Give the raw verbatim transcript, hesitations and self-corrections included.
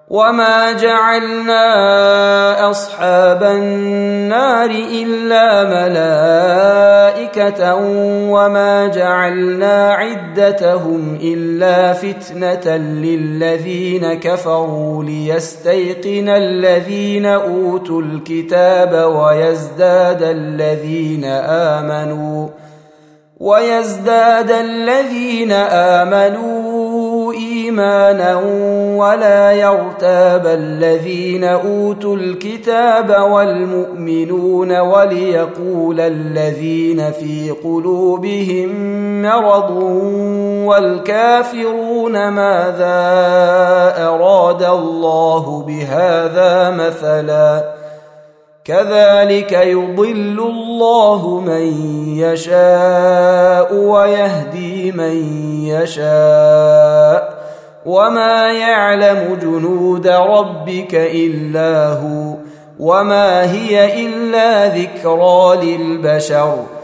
وما جعلنا أصحاب النار إلا ملائكة وما جعلنا عدتهم إلا فتنة للذين كفروا ليستيقن الذين أوتوا الكتاب ويزداد الذين آمنوا ويزداد الذين آمنوا إيمانا ولا يرتاب الذين أوتوا الكتاب والمؤمنون وليقول الذين في قلوبهم مرض والكافرون ماذا أراد الله بهذا مثلا كذلك يضل الله من يشاء ويهدي من يشاء وما يعلم جنود ربك إلا هو وما هي إلا ذكرى للبشر